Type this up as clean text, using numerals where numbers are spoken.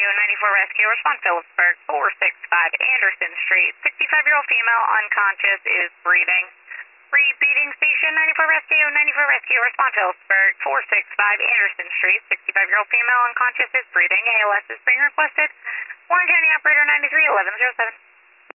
94 Rescue, respond Phillipsburg, 465 Anderson Street. 65-year-old female unconscious is breathing. Repeating station 94 Rescue, respond Phillipsburg, 465 Anderson Street. 65-year-old female unconscious is breathing. ALS is being requested. Warren County Operator 93 1107.